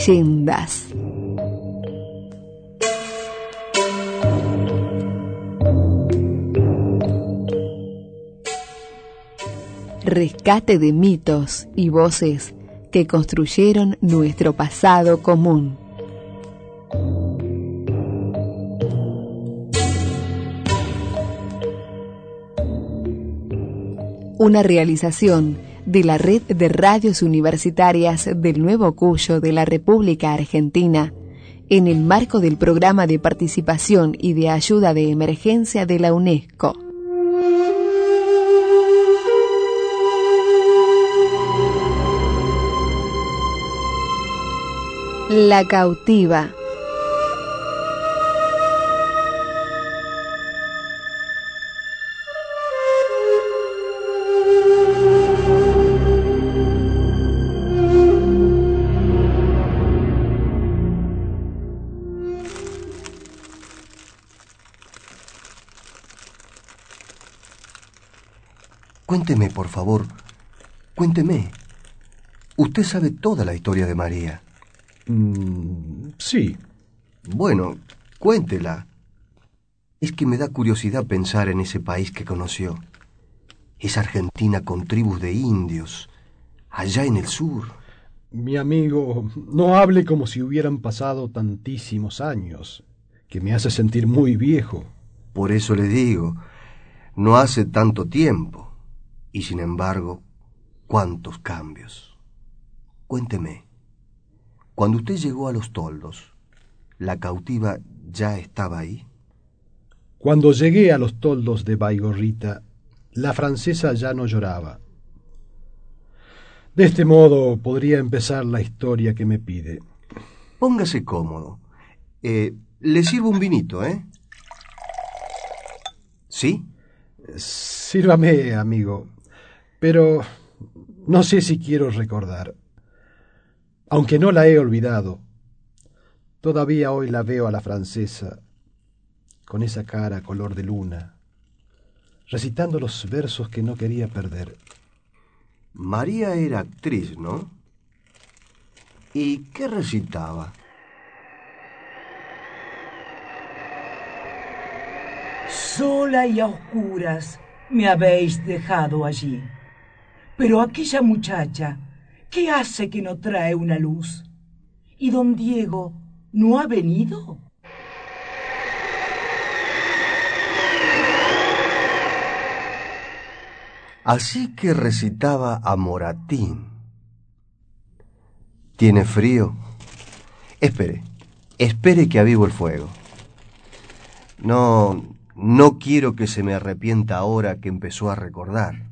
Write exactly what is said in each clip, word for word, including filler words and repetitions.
leyendas. Rescate de mitos y voces que construyeron nuestro pasado común. Una realización de la Red de Radios Universitarias del Nuevo Cuyo de la República Argentina, en el marco del Programa de Participación y de Ayuda de Emergencia de la UNESCO. La cautiva. Cuénteme, por favor, cuénteme. Usted sabe toda la historia de María. Mm, sí. Bueno, cuéntela. Es que me da curiosidad pensar en ese país que conoció. Esa Argentina con tribus de indios, allá en el sur. Mi amigo, no hable como si hubieran pasado tantísimos años, que me hace sentir muy viejo. Por eso le digo, no hace tanto tiempo. Y sin embargo, ¿cuántos cambios? Cuénteme, cuando usted llegó a Los Toldos, ¿la cautiva ya estaba ahí? Cuando llegué a Los Toldos de Baigorrita, la francesa ya no lloraba. De este modo podría empezar la historia que me pide. Póngase cómodo. Eh, le sirvo un vinito, ¿eh? ¿Sí? Sírvame, amigo. Pero no sé si quiero recordar. Aunque no la he olvidado, todavía hoy la veo a la francesa, con esa cara color de luna, recitando los versos que no quería perder. María era actriz, ¿no? ¿Y qué recitaba? Sola y a oscuras me habéis dejado allí. Pero aquella muchacha, ¿qué hace que no trae una luz? ¿Y don Diego no ha venido? Así que recitaba a Moratín. ¿Tiene frío? Espere, espere que avivo el fuego. No, no quiero que se me arrepienta ahora que empezó a recordar.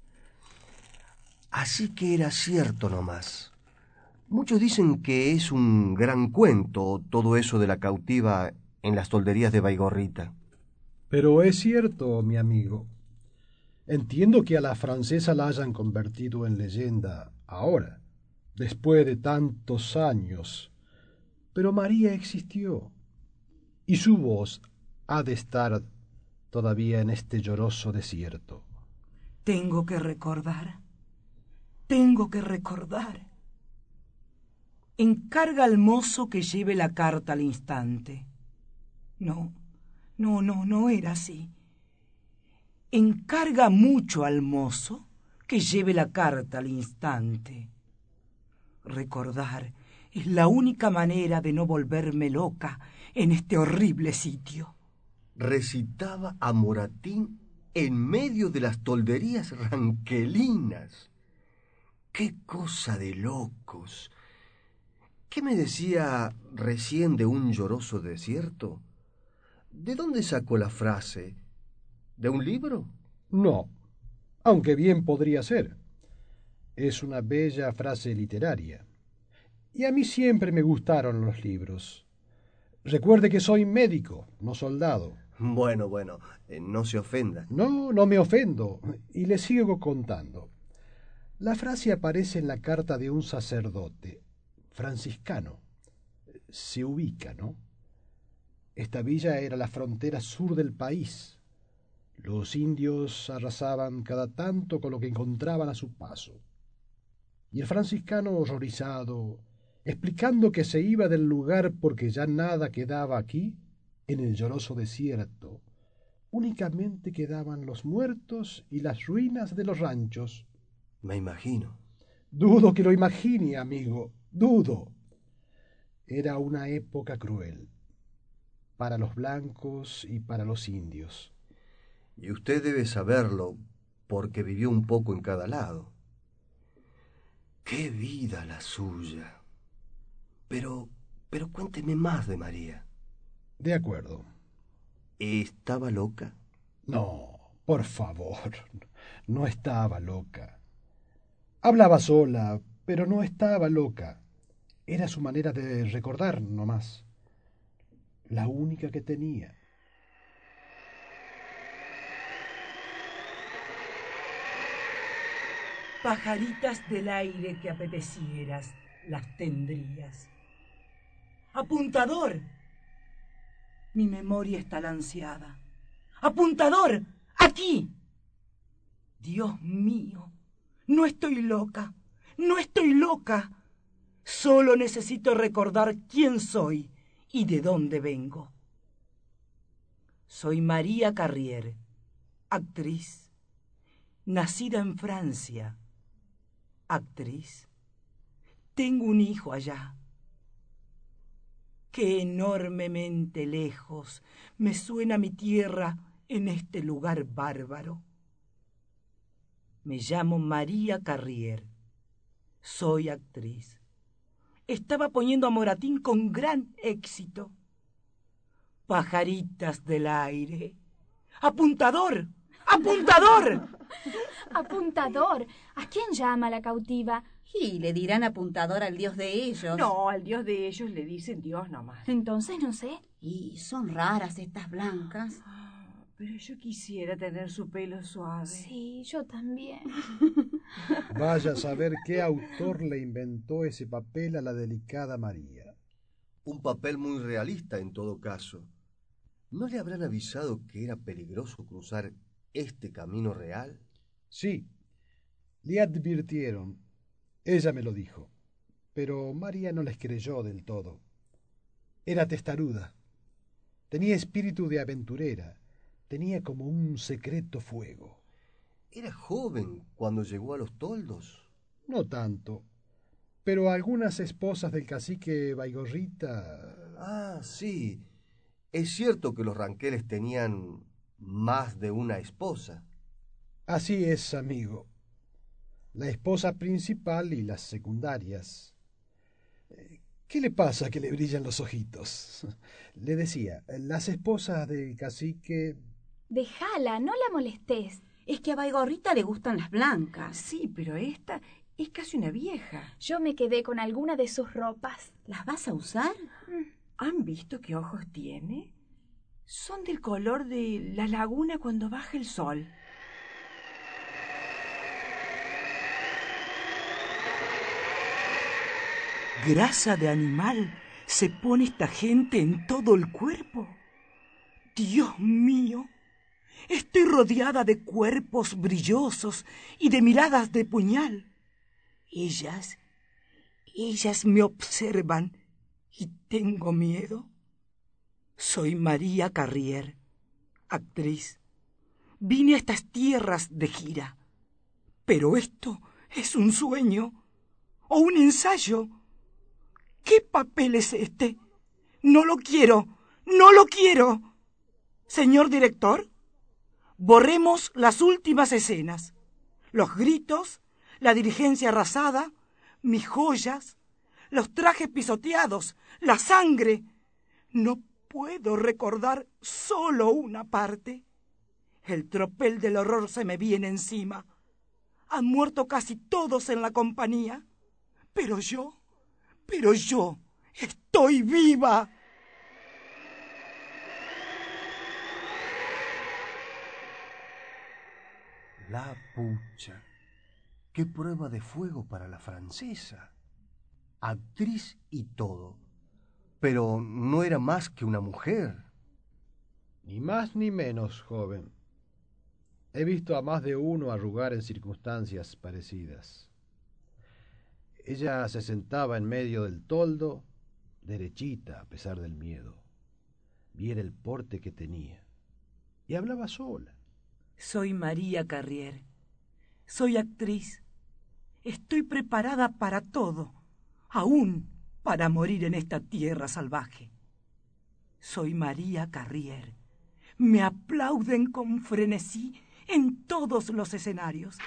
Así que era cierto nomás. Muchos dicen que es un gran cuento todo eso de la cautiva en las tolderías de Baigorrita. Pero es cierto, mi amigo. Entiendo que a la francesa la hayan convertido en leyenda ahora, después de tantos años. Pero María existió, y su voz ha de estar todavía en este lloroso desierto. Tengo que recordar. Tengo que recordar. Encarga al mozo que lleve la carta al instante. No, no, no, no era así. Encarga mucho al mozo que lleve la carta al instante. Recordar es la única manera de no volverme loca en este horrible sitio. Recitaba a Moratín en medio de las tolderías ranquelinas. ¡Qué cosa de locos! ¿Qué me decía recién de un lloroso desierto? ¿De dónde sacó la frase? ¿De un libro? No, aunque bien podría ser. Es una bella frase literaria. Y a mí siempre me gustaron los libros. Recuerde que soy médico, no soldado. Bueno, bueno, eh, no se ofenda. No, no me ofendo, y le sigo contando. La frase aparece en la carta de un sacerdote franciscano. Se ubica, ¿no? Esta villa era la frontera sur del país. Los indios arrasaban cada tanto con lo que encontraban a su paso. Y el franciscano, horrorizado, explicando que se iba del lugar porque ya nada quedaba aquí, en el lloroso desierto. Únicamente quedaban los muertos y las ruinas de los ranchos. Me imagino. Dudo que lo imagine, amigo, dudo. Era una época cruel, para los blancos y para los indios. Y usted debe saberlo, porque vivió un poco en cada lado. ¡Qué vida la suya! Pero, pero cuénteme más de María. De acuerdo. ¿Estaba loca? No, por favor, no estaba loca. Hablaba sola, pero no estaba loca. Era su manera de recordar, no más. La única que tenía. Pajaritas del aire que apetecieras, las tendrías. ¡Apuntador! Mi memoria está lanceada. ¡Apuntador! ¡Aquí! Dios mío, no estoy loca, no estoy loca. Solo necesito recordar quién soy y de dónde vengo. Soy María Carrier, actriz, nacida en Francia, actriz. Tengo un hijo allá. Qué enormemente lejos me suena mi tierra en este lugar bárbaro. Me llamo María Carrier. Soy actriz. Estaba poniendo a Moratín con gran éxito. Pajaritas del aire. ¡Apuntador! ¡Apuntador! Apuntador. ¿A quién llama la cautiva? Y le dirán apuntador al dios de ellos. No, al dios de ellos le dicen Dios nomás. Entonces no sé. Y son raras estas blancas. Pero yo quisiera tener su pelo suave. Sí, yo también. Vaya a saber qué autor le inventó ese papel a la delicada María. Un papel muy realista en todo caso. ¿No le habrán avisado que era peligroso cruzar este camino real? Sí, le advirtieron. Ella me lo dijo. Pero María no les creyó del todo. Era testaruda. Tenía espíritu de aventurera. Tenía como un secreto fuego. ¿Era joven cuando llegó a los toldos? No tanto. Pero algunas esposas del cacique Baigorrita... Ah, sí. Es cierto que los Ranqueles tenían más de una esposa. Así es, amigo. La esposa principal y las secundarias. ¿Qué le pasa que le brillan los ojitos? Le decía, las esposas del cacique... Déjala, no la molestes. Es que a Baigorrita le gustan las blancas. Sí, pero esta es casi una vieja. Yo me quedé con alguna de sus ropas. ¿Las vas a usar? ¿Han visto qué ojos tiene? Son del color de la laguna cuando baja el sol. ¿Grasa de animal se pone esta gente en todo el cuerpo? Dios mío, estoy rodeada de cuerpos brillosos y de miradas de puñal. Ellas, ellas me observan y tengo miedo. Soy María Carrier, actriz. Vine a estas tierras de gira. Pero esto es un sueño o un ensayo. ¿Qué papel es este? No lo quiero, no lo quiero. Señor director, borremos las últimas escenas. Los gritos, la diligencia arrasada, mis joyas, los trajes pisoteados, la sangre. No puedo recordar solo una parte. El tropel del horror se me viene encima. Han muerto casi todos en la compañía. Pero yo, pero yo estoy viva. La pucha. Qué prueba de fuego para la francesa. Actriz y todo. Pero no era más que una mujer. Ni más ni menos, joven. He visto a más de uno arrugar en circunstancias parecidas. Ella se sentaba en medio del toldo, derechita a pesar del miedo. Viera el porte que tenía. Y hablaba sola. Soy María Carrier. Soy actriz. Estoy preparada para todo, aún para morir en esta tierra salvaje. Soy María Carrier. Me aplauden con frenesí en todos los escenarios.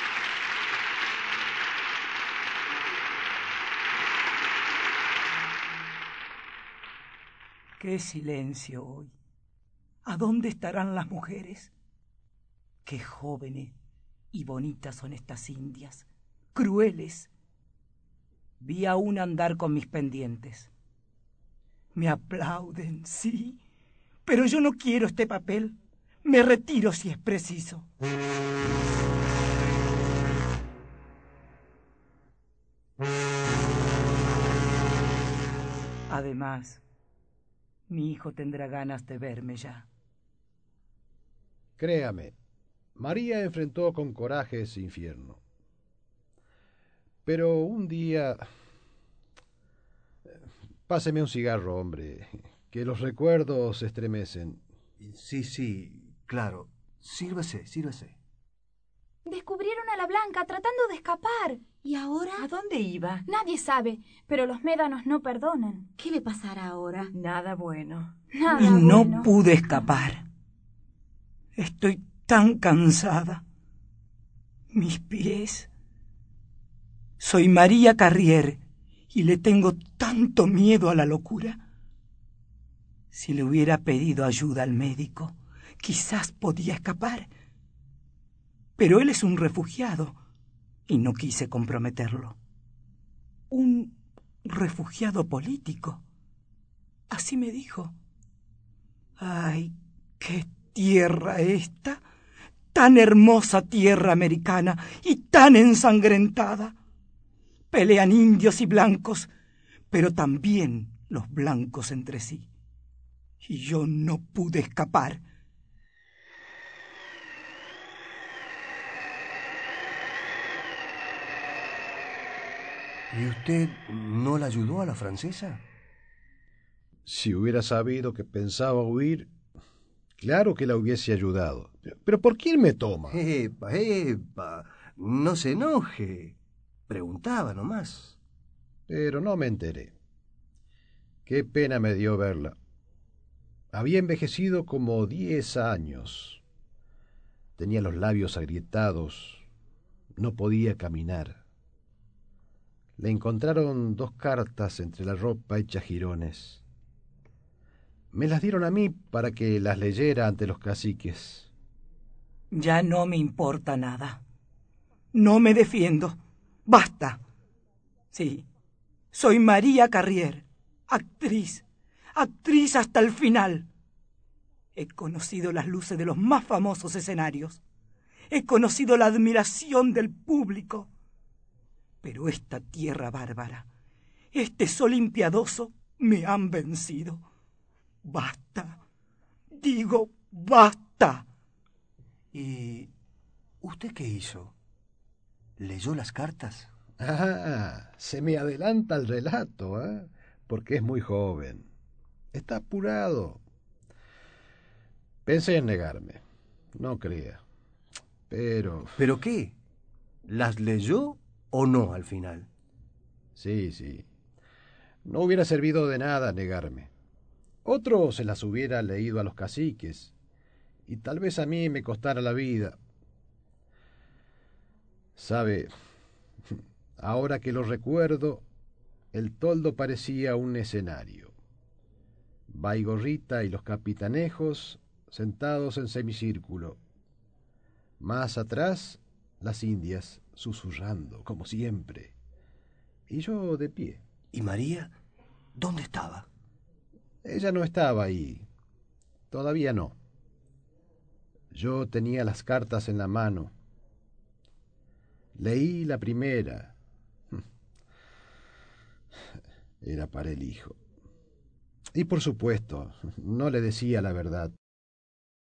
¡Qué silencio hoy! ¿A dónde estarán las mujeres? ¡Qué jóvenes y bonitas son estas indias! ¡Crueles! Vi a una andar con mis pendientes. Me aplauden, sí, pero yo no quiero este papel. Me retiro si es preciso. Además, mi hijo tendrá ganas de verme ya. Créame, María enfrentó con coraje ese infierno. Pero un día... Páseme un cigarro, hombre, que los recuerdos se estremecen. Sí, sí, claro. Sírvese, sírvese. Descubrieron a la Blanca tratando de escapar. ¿Y ahora? ¿A dónde iba? Nadie sabe, pero los médanos no perdonan. ¿Qué le pasará ahora? Nada bueno. Nada Y no bueno. pude escapar. Estoy tan cansada. Mis pies. Soy María Carrier y le tengo tanto miedo a la locura. Si le hubiera pedido ayuda al médico, quizás podía escapar. Pero él es un refugiado y no quise comprometerlo. Un refugiado político. Así me dijo. ¡Ay, qué tierra esta! Tan hermosa tierra americana y tan ensangrentada. Pelean indios y blancos, pero también los blancos entre sí. Y yo no pude escapar. ¿Y usted no la ayudó a la francesa? Si hubiera sabido que pensaba huir, claro que la hubiese ayudado. ¿Pero por quién me toma? Epa, epa, no se enoje. Preguntaba nomás. Pero no me enteré. Qué pena me dio verla. Había envejecido como diez años. Tenía los labios agrietados. No podía caminar. Le encontraron dos cartas entre la ropa hecha jirones. Me las dieron a mí para que las leyera ante los caciques. Ya no me importa nada. No me defiendo. ¡Basta! Sí, soy María Carrier, actriz, actriz hasta el final. He conocido las luces de los más famosos escenarios. He conocido la admiración del público. Pero esta tierra bárbara, este sol impiadoso, me han vencido. ¡Basta! Digo, basta. ¿Y usted qué hizo? ¿Leyó las cartas? Ah, se me adelanta el relato, ¿eh? Porque es muy joven. Está apurado. Pensé en negarme. No crea. Pero... ¿Pero qué? ¿Las leyó o no al final? Sí, sí. No hubiera servido de nada negarme. Otro se las hubiera leído a los caciques, y tal vez a mí me costara la vida. Sabe, ahora que lo recuerdo, el toldo parecía un escenario. Baigorrita y los capitanejos sentados en semicírculo. Más atrás, las indias susurrando, como siempre. Y yo de pie. ¿Y María? ¿Dónde estaba? Ella no estaba ahí. Todavía no. Yo tenía las cartas en la mano. Leí la primera. Era para el hijo. Y por supuesto, no le decía la verdad.